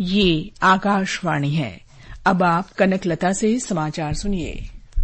ये आकाशवाणी है। अब आप कनकलता से समाचार सुनिए।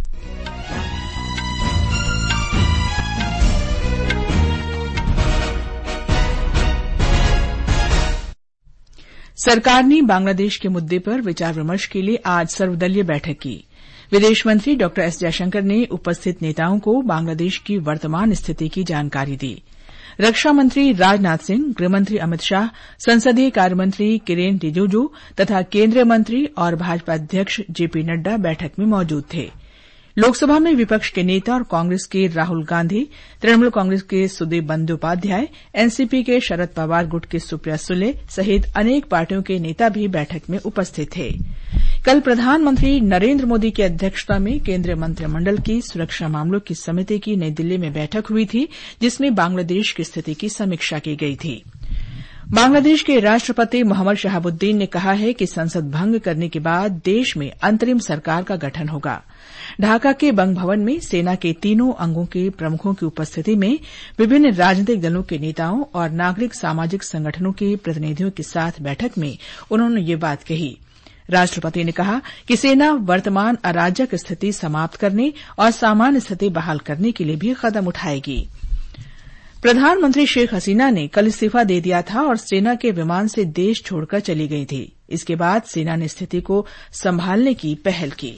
सरकार ने बांग्लादेश के मुद्दे पर विचार विमर्श के लिए आज सर्वदलीय बैठक की। विदेश मंत्री डॉ एस जयशंकर ने उपस्थित नेताओं को बांग्लादेश की वर्तमान स्थिति की जानकारी दी। रक्षा मंत्री राजनाथ सिंह, गृहमंत्री अमित शाह, संसदीय कार्यमंत्री किरेन रिजिजू तथा केंद्रीय मंत्री और भाजपा अध्यक्ष जेपी नड्डा बैठक में मौजूद थे। लोकसभा में विपक्ष के नेता और कांग्रेस के राहुल गांधी, तृणमूल कांग्रेस के सुदीप बंदोपाध्याय, एनसीपी के शरद पवार गुट की सुप्रिया सुले सहित अनेक पार्टियों के नेता भी बैठक में उपस्थित थे। कल प्रधानमंत्री नरेंद्र मोदी की अध्यक्षता में केंद्रीय मंत्रिमंडल की सुरक्षा मामलों की समिति की नई दिल्ली में बैठक हुई थी, जिसमें बांग्लादेश की स्थिति की समीक्षा की गई थी। बांग्लादेश के राष्ट्रपति मोहम्मद शहाबुद्दीन ने कहा है कि संसद भंग करने के बाद देश में अंतरिम सरकार का गठन होगा। ढाका के बंग भवन में सेना के तीनों अंगों के प्रमुखों की उपस्थिति में विभिन्न राजनीतिक दलों के नेताओं और नागरिक सामाजिक संगठनों के प्रतिनिधियों के साथ बैठक में उन्होंने ये बात कही। राष्ट्रपति ने कहा कि सेना वर्तमान अराजक स्थिति समाप्त करने और सामान्य स्थिति बहाल करने के लिए भी कदम उठाएगी। प्रधानमंत्री शेख हसीना ने कल इस्तीफा दे दिया था और सेना के विमान से देश छोड़कर चली गई थी। इसके बाद सेना ने स्थिति को संभालने की पहल की।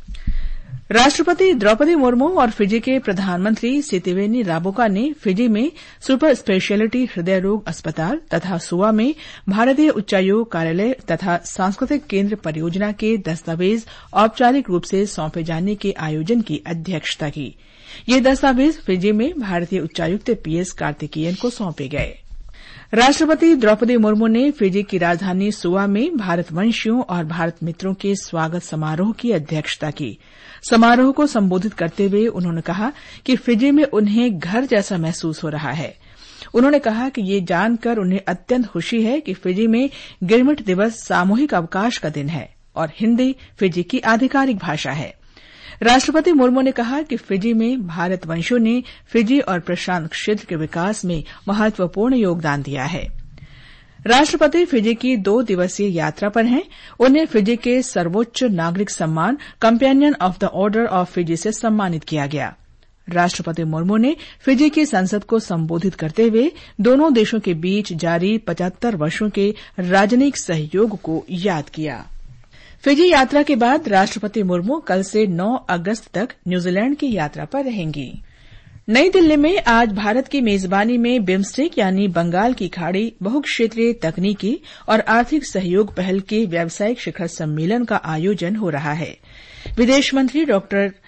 राष्ट्रपति द्रौपदी मुर्मू और फिजी के प्रधानमंत्री सितिवेनी राबोका ने फिजी में सुपर स्पेशलिटी हृदय रोग अस्पताल तथा सुआ में भारतीय उच्चायोग कार्यालय तथा सांस्कृतिक केंद्र परियोजना के दस्तावेज औपचारिक रूप से सौंपे जाने के आयोजन की अध्यक्षता की। ये दस्तावेज फिजी में भारतीय उच्चायुक्त पीएस कार्तिकेयन को सौंपे गए। राष्ट्रपति द्रौपदी मुर्मू ने फिजी की राजधानी सुआ में भारतवंशियों और भारत मित्रों के स्वागत समारोह की अध्यक्षता की। समारोह को संबोधित करते हुए उन्होंने कहा कि फिजी में उन्हें घर जैसा महसूस हो रहा है। उन्होंने कहा कि ये जानकर उन्हें अत्यंत खुशी है कि फिजी में गिरमिट दिवस सामूहिक अवकाश का दिन है और हिंदी फिजी की आधिकारिक भाषा है। राष्ट्रपति मुर्मू ने कहा कि फिजी में भारतवंशियों ने फिजी और प्रशांत क्षेत्र के विकास में महत्वपूर्ण योगदान दिया है। राष्ट्रपति फिजी की 2 दिवसीय यात्रा पर हैं। उन्हें फिजी के सर्वोच्च नागरिक सम्मान Companion of the Order of Fiji से सम्मानित किया गया। राष्ट्रपति मुर्मू ने फिजी की संसद को संबोधित करते हुए दोनों देशों के बीच जारी 75 वर्षों के राजनयिक सहयोग को याद किया। फिजी यात्रा के बाद राष्ट्रपति मुर्मू कल से 9 अगस्त तक न्यूजीलैंड की यात्रा पर रहेंगी। नई दिल्ली में आज भारत की मेजबानी में बिम्स्टेक यानी बंगाल की खाड़ी बहुक्षेत्रीय तकनीकी और आर्थिक सहयोग पहल के व्यावसायिक शिखर सम्मेलन का आयोजन हो रहा है। विदेश मंत्री डॉ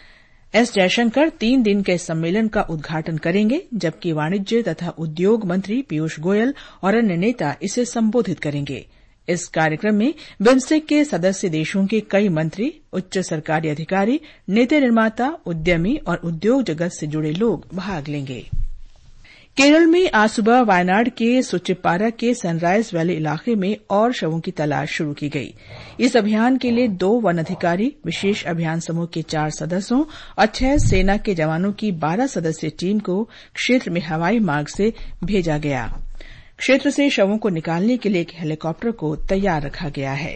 एस जयशंकर 3 दिन के सम्मेलन का उद्घाटन करेंगे, जबकि वाणिज्य तथा उद्योग मंत्री पीयूष गोयल और अन्य नेता इसे संबोधित करेंगे। इस कार्यक्रम में बिम्स्टेक के सदस्य देशों के कई मंत्री, उच्च सरकारी अधिकारी, नीति निर्माता, उद्यमी और उद्योग जगत से जुड़े लोग भाग लेंगे। केरल में आज सुबह वायनाड के सुचिप्पारा के सनराइज वैली इलाके में और शवों की तलाश शुरू की गई। इस अभियान के लिए 2 वन अधिकारी, विशेष अभियान समूह के 4 सदस्यों और 6 सेना के जवानों की 12 सदस्यीय टीम को क्षेत्र में हवाई मार्ग से भेजा गया। क्षेत्र से शवों को निकालने के लिए एक हेलीकॉप्टर को तैयार रखा गया है।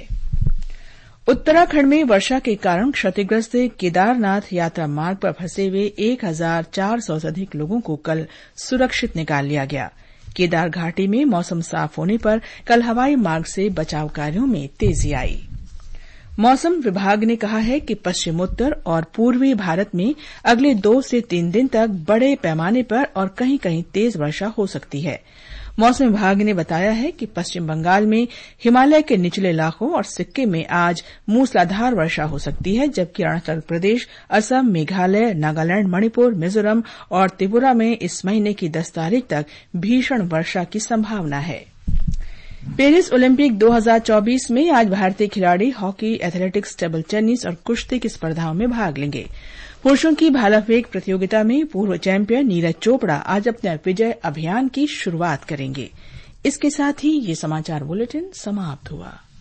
उत्तराखंड में वर्षा के कारण क्षतिग्रस्त केदारनाथ यात्रा मार्ग पर फंसे हुए 1400 से अधिक लोगों को कल सुरक्षित निकाल लिया गया। केदार घाटी में मौसम साफ होने पर कल हवाई मार्ग से बचाव कार्यों में तेजी आई। मौसम विभाग ने कहा है कि पश्चिमोत्तर और पूर्वी भारत में अगले 2 से 3 दिन तक बड़े पैमाने पर और कहीं कहीं तेज वर्षा हो सकती है। मौसम विभाग ने बताया है कि पश्चिम बंगाल में हिमालय के निचले इलाकों और सिक्किम में आज मूसलाधार वर्षा हो सकती है, जबकि अरुणाचल प्रदेश, असम, मेघालय, नागालैंड, मणिपुर, मिजोरम और त्रिपुरा में इस महीने की 10 तारीख तक भीषण वर्षा की संभावना है। पेरिस ओलंपिक 2024 में आज भारतीय खिलाड़ी हॉकी, एथलेटिक्स, टेबल टेनिस और कुश्ती की स्पर्धाओं में भाग लेंगे। पुरुषों की भाला फेंक प्रतियोगिता में पूर्व चैंपियन नीरज चोपड़ा आज अपने विजय अभियान की शुरुआत करेंगे। इसके साथ ही ये समाचार बुलेटिन समाप्त हुआ।